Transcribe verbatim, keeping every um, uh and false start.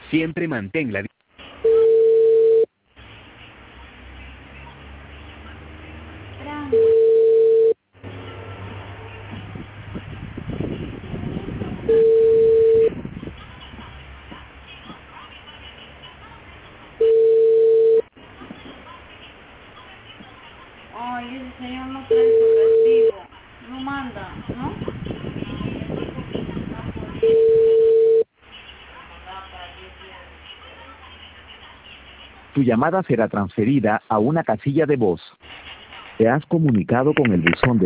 Siempre mantén la... Ay, ese señor no trae su recibo. No manda, ¿no? Tu llamada será transferida a una casilla de voz. Te has comunicado con el buzón de